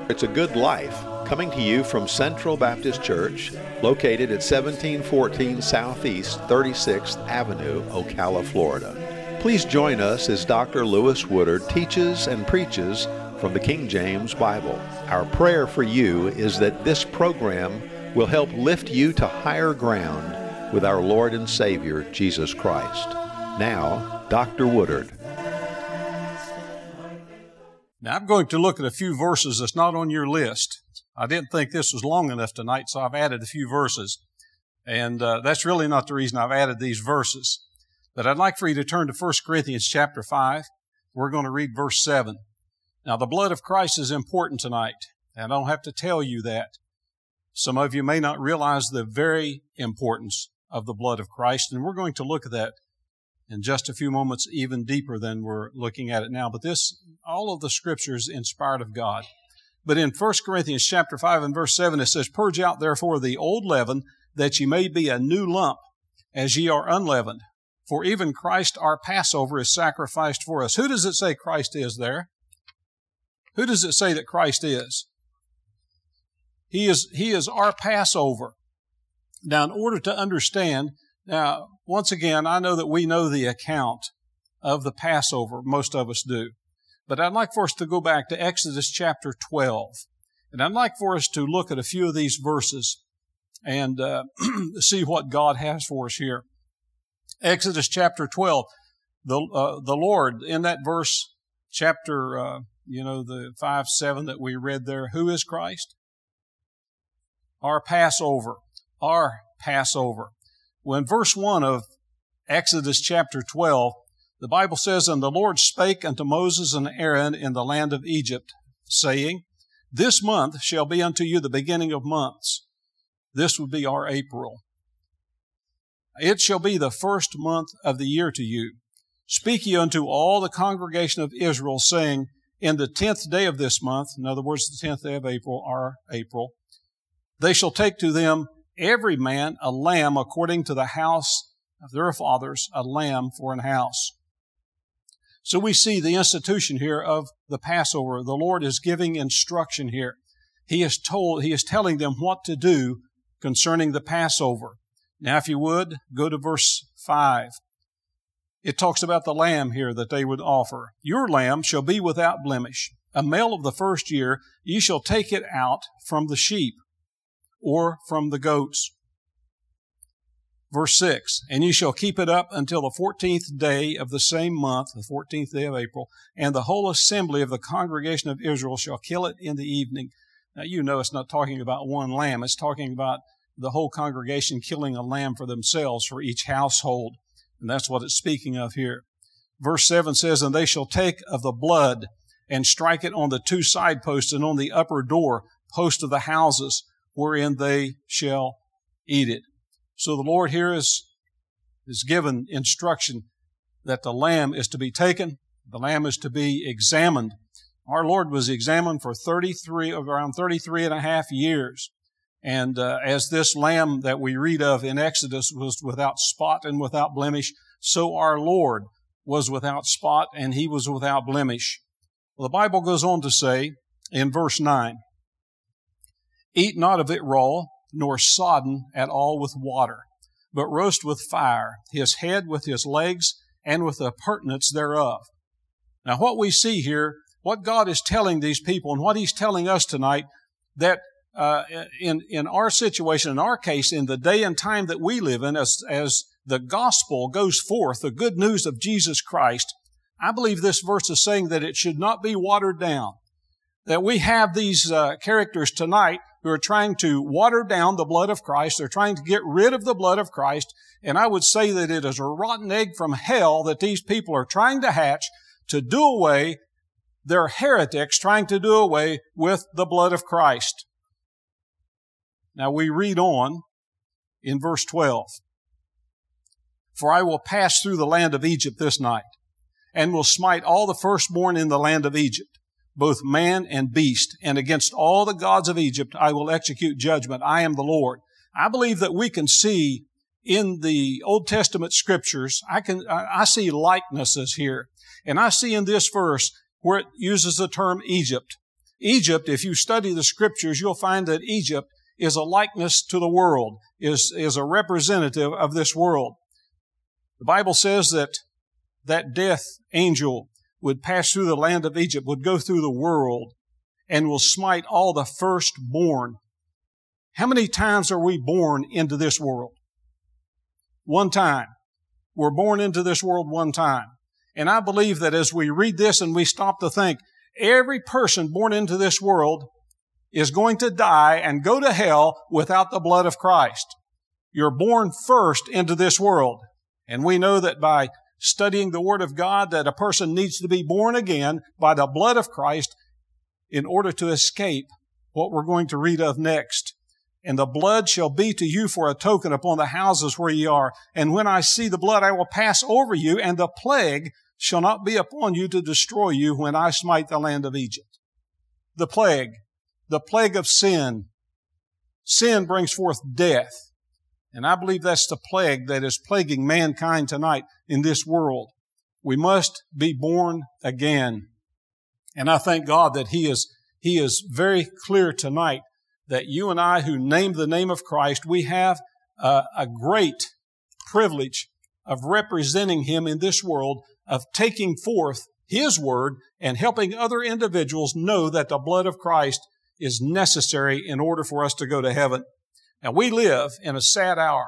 It's a Good Life, coming to you from Central Baptist Church, located at 1714 Southeast 36th Avenue, Ocala, Florida. Please join us as Dr. Lewis Woodard teaches and preaches from the King James Bible. Our prayer for you is that this program will help lift you to higher ground with our Lord and Savior, Jesus Christ. Now, Dr. Woodard. Now, I'm going to look at a few verses that's not on your list. I didn't think this was long enough tonight, so I've added a few verses. And that's really not the reason I've added these verses. But I'd like for you to turn to 1 Corinthians chapter 5. We're going to read verse 7. Now, the blood of Christ is important tonight, and I don't have to tell you that. Some of you may not realize the very importance of the blood of Christ, and we're going to look at that in just a few moments, even deeper than we're looking at it now. But all of the Scriptures inspired of God. But in 1 Corinthians chapter 5 and verse 7, it says, "Purge out therefore the old leaven, that ye may be a new lump, as ye are unleavened. For even Christ our Passover is sacrificed for us." Who does it say Christ is there? Who does it say that Christ is? He is our Passover. Now, in order to understand, now, once again, I know that we know the account of the Passover. Most of us do. But I'd like for us to go back to Exodus chapter 12. And I'd like for us to look at a few of these verses and see what God has for us here. Exodus chapter 12. The Lord, in that verse, chapter, the 5-7 that we read there, who is Christ? Our Passover. Our Passover. Well, in verse 1 of Exodus chapter 12, the Bible says, "And the Lord spake unto Moses and Aaron in the land of Egypt, saying, This month shall be unto you the beginning of months." This would be our April. "It shall be the first month of the year to you. Speak ye unto all the congregation of Israel, saying, In the 10th day of this month," in other words, the 10th day of April, our April, "they shall take to them every man a lamb according to the house of their fathers, a lamb for an house." So we see the institution here of the Passover. The Lord is giving instruction here. He is telling them what to do concerning the Passover. Now, if you would, go to verse 5. It talks about the lamb here that they would offer. "Your lamb shall be without blemish. A male of the first year, ye shall take it out from the sheep, or from the goats." Verse 6, "And ye shall keep it up until the 14th day of the same month," the 14th day of April, "and the whole assembly of the congregation of Israel shall kill it in the evening." Now, you know it's not talking about one lamb. It's talking about the whole congregation killing a lamb for themselves, for each household. And that's what it's speaking of here. Verse 7 says, "And they shall take of the blood and strike it on the two side posts and on the upper door post of the houses, wherein they shall eat it." So the Lord here is given instruction that the lamb is to be taken, the lamb is to be examined. Our Lord was examined for around 33 and a half years. And as this lamb that we read of in Exodus was without spot and without blemish, so our Lord was without spot and He was without blemish. Well, the Bible goes on to say in verse 9, "Eat not of it raw, nor sodden at all with water, but roast with fire, his head with his legs, and with the appurtenance thereof." Now, what we see here, what God is telling these people, and what He's telling us tonight, that in our situation, in our case, in the day and time that we live in, as the gospel goes forth, the good news of Jesus Christ, I believe this verse is saying that it should not be watered down. That we have these characters tonight who are trying to water down the blood of Christ. They're trying to get rid of the blood of Christ. And I would say that it is a rotten egg from hell that these people are trying to hatch to do away. They're heretics trying to do away with the blood of Christ. Now we read on in verse 12. "For I will pass through the land of Egypt this night, and will smite all the firstborn in the land of Egypt, both man and beast, and against all the gods of Egypt I will execute judgment. I am the Lord." I believe that we can see in the Old Testament scriptures, I see likenesses here. And I see in this verse where it uses the term Egypt. Egypt, if you study the Scriptures, you'll find that Egypt is a likeness to the world, is a representative of this world. The Bible says that death angel would pass through the land of Egypt, would go through the world, and will smite all the firstborn. How many times are we born into this world? One time. We're born into this world one time. And I believe that as we read this and we stop to think, every person born into this world is going to die and go to hell without the blood of Christ. You're born first into this world. And we know that by studying the Word of God that a person needs to be born again by the blood of Christ in order to escape what we're going to read of next. And the blood shall be to you for a token upon the houses where ye are. And when I see the blood, I will pass over you, and the plague shall not be upon you to destroy you when I smite the land of Egypt. The plague of sin. Sin brings forth death. And I believe that's the plague that is plaguing mankind tonight in this world. We must be born again. And I thank God that He is very clear tonight that you and I who name the name of Christ, we have a great privilege of representing Him in this world, of taking forth His Word and helping other individuals know that the blood of Christ is necessary in order for us to go to heaven. Now, we live in a sad hour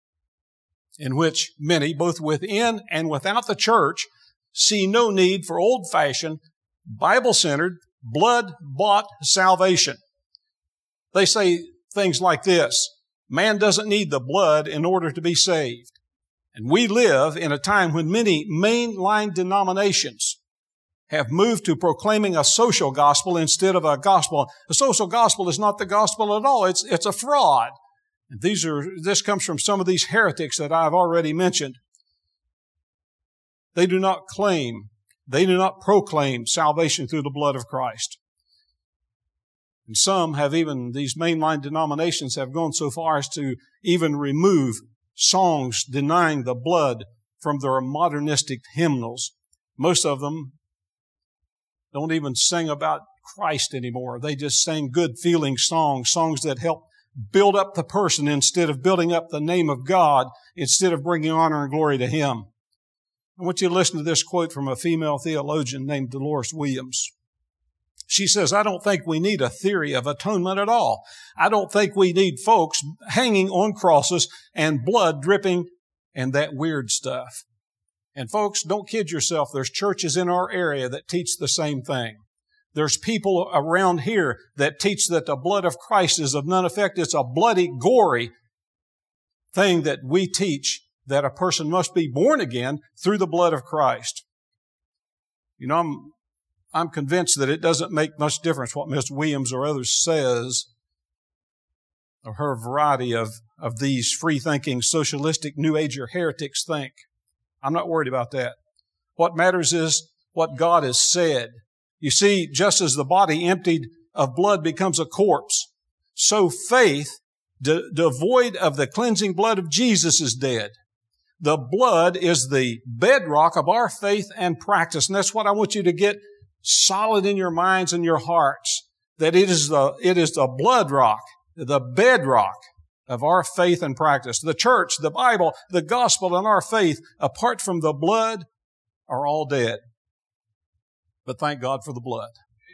in which many, both within and without the church, see no need for old-fashioned, Bible-centered, blood-bought salvation. They say things like this: man doesn't need the blood in order to be saved. And we live in a time when many mainline denominations have moved to proclaiming a social gospel instead of a gospel. The social gospel is not the gospel at all. It's a fraud. And this comes from some of these heretics that I've already mentioned. They do not proclaim salvation through the blood of Christ. And some have even, these mainline denominations have gone so far as to even remove songs denying the blood from their modernistic hymnals. Most of them don't even sing about Christ anymore. They just sing good-feeling songs that help build up the person instead of building up the name of God, instead of bringing honor and glory to Him. I want you to listen to this quote from a female theologian named Dolores Williams. She says, I don't think we need a theory of atonement at all. I don't think we need folks hanging on crosses and blood dripping and that weird stuff. And folks, don't kid yourself. There's churches in our area that teach the same thing. There's people around here that teach that the blood of Christ is of none effect. It's a bloody, gory thing that we teach, that a person must be born again through the blood of Christ. You know, I'm convinced that it doesn't make much difference what Ms. Williams or others says, or her variety of these free-thinking, socialistic, New Ager heretics think. I'm not worried about that. What matters is what God has said. You see, just as the body emptied of blood becomes a corpse, so faith, devoid of the cleansing blood of Jesus, is dead. The blood is the bedrock of our faith and practice, and that's what I want you to get solid in your minds and your hearts, that it is the blood rock, the bedrock of our faith and practice. The church, the Bible, the gospel, and our faith, apart from the blood, are all dead. But thank God for the blood.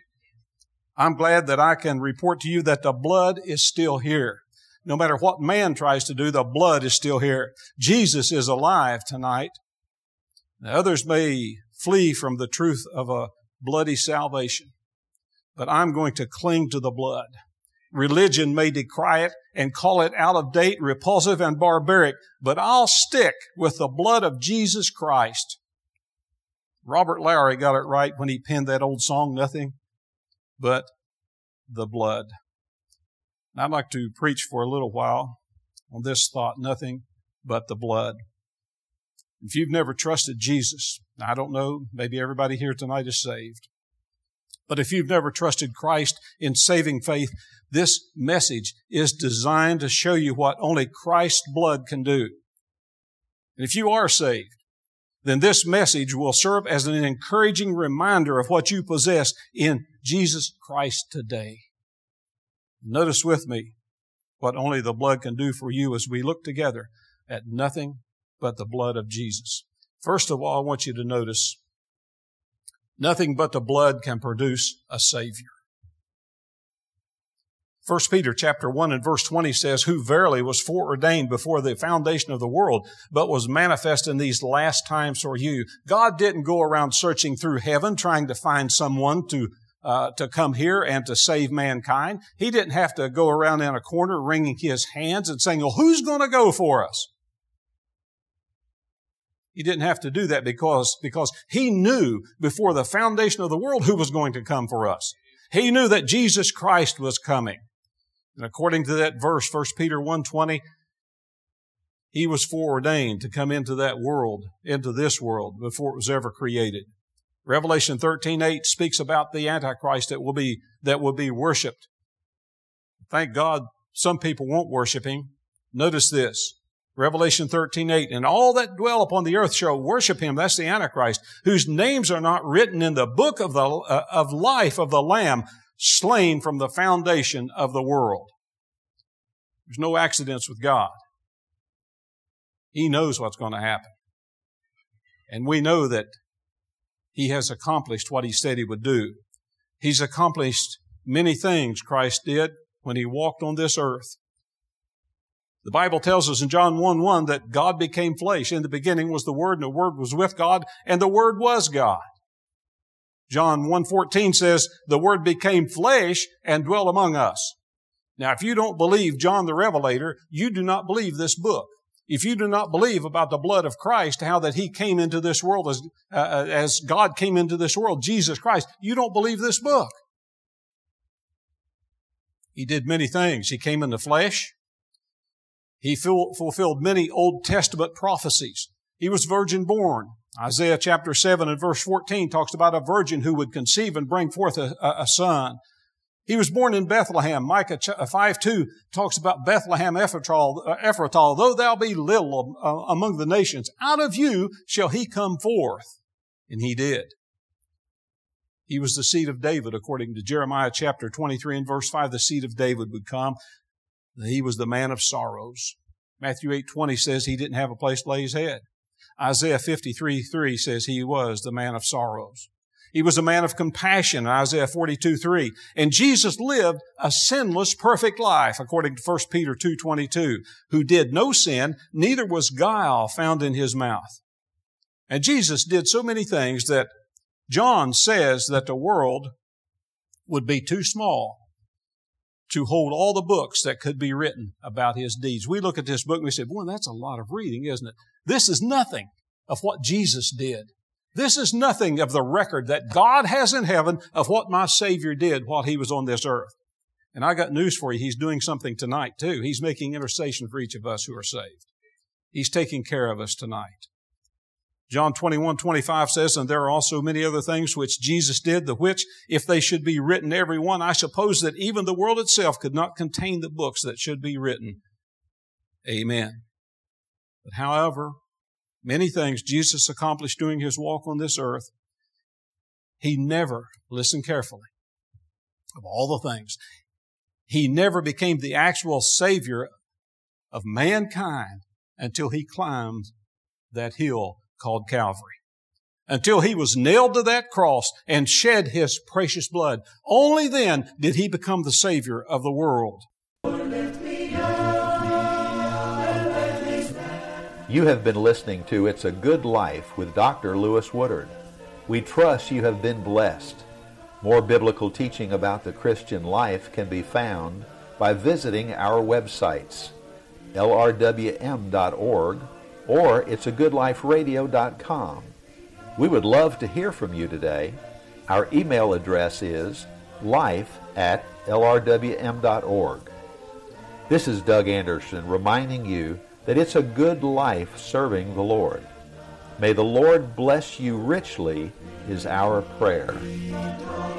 I'm glad that I can report to you that the blood is still here. No matter what man tries to do, the blood is still here. Jesus is alive tonight. Now, others may flee from the truth of a bloody salvation, but I'm going to cling to the blood. Religion may decry it and call it out of date, repulsive, and barbaric, but I'll stick with the blood of Jesus Christ. Robert Lowry got it right when he penned that old song, Nothing But the Blood. And I'd like to preach for a little while on this thought, nothing but the blood. If you've never trusted Jesus, I don't know, maybe everybody here tonight is saved. But if you've never trusted Christ in saving faith, this message is designed to show you what only Christ's blood can do. And if you are saved, then this message will serve as an encouraging reminder of what you possess in Jesus Christ today. Notice with me what only the blood can do for you as we look together at nothing but the blood of Jesus. First of all, I want you to notice nothing but the blood can produce a Savior. 1 Peter chapter 1 and verse 20 says, who verily was foreordained before the foundation of the world, but was manifest in these last times for you. God didn't go around searching through heaven trying to find someone to come here and to save mankind. He didn't have to go around in a corner wringing his hands and saying, well, who's going to go for us? He didn't have to do that because he knew before the foundation of the world who was going to come for us. He knew that Jesus Christ was coming. And according to that verse, 1 Peter 1:20, he was foreordained to come into that world, into this world, before it was ever created. Revelation 13:8 speaks about the Antichrist that will be worshipped. Thank God some people won't worship him. Notice this. Revelation 13:8, and all that dwell upon the earth shall worship him. That's the Antichrist, whose names are not written in the book of life of the Lamb, slain from the foundation of the world. There's no accidents with God. He knows what's going to happen. And we know that he has accomplished what he said he would do. He's accomplished many things, Christ did, when he walked on this earth. The Bible tells us in John 1:1 that God became flesh. In the beginning was the Word, and the Word was with God, and the Word was God. John 1:14 says, the Word became flesh and dwelt among us. Now, if you don't believe John the Revelator, you do not believe this book. If you do not believe about the blood of Christ, how that he came into this world as God came into this world, Jesus Christ, you don't believe this book. He did many things. He came in the flesh. He fulfilled many Old Testament prophecies. He was virgin born. Isaiah chapter 7 and verse 14 talks about a virgin who would conceive and bring forth a son. He was born in Bethlehem. Micah 5:2 talks about Bethlehem Ephratah, though thou be little among the nations, out of you shall he come forth. And he did. He was the seed of David, according to Jeremiah chapter 23 and verse 5, the seed of David would come. He was the man of sorrows. Matthew 8:20 says he didn't have a place to lay his head. Isaiah 53:3 says he was the man of sorrows. He was a man of compassion, Isaiah 42:3. And Jesus lived a sinless, perfect life, according to 1 Peter 2:22, who did no sin, neither was guile found in his mouth. And Jesus did so many things that John says that the world would be too small to hold all the books that could be written about his deeds. We look at this book and we say, boy, that's a lot of reading, isn't it? This is nothing of what Jesus did. This is nothing of the record that God has in heaven of what my Savior did while he was on this earth. And I got news for you. He's doing something tonight too. He's making intercession for each of us who are saved. He's taking care of us tonight. John 21:25 says, and there are also many other things which Jesus did, the which, if they should be written every one, I suppose that even the world itself could not contain the books that should be written. Amen. But however, many things Jesus accomplished during his walk on this earth, he never, listen carefully, of all the things, he never became the actual Savior of mankind until he climbed that hill called Calvary. Until he was nailed to that cross and shed his precious blood. Only then did he become the Savior of the world. You have been listening to It's a Good Life with Dr. Lewis Woodard. We trust you have been blessed. More biblical teaching about the Christian life can be found by visiting our websites, lrwm.org or it'sagoodliferadio.com. We would love to hear from you today. Our email address is life@lrwm.org. This is Doug Anderson reminding you that it's a good life serving the Lord. May the Lord bless you richly is our prayer.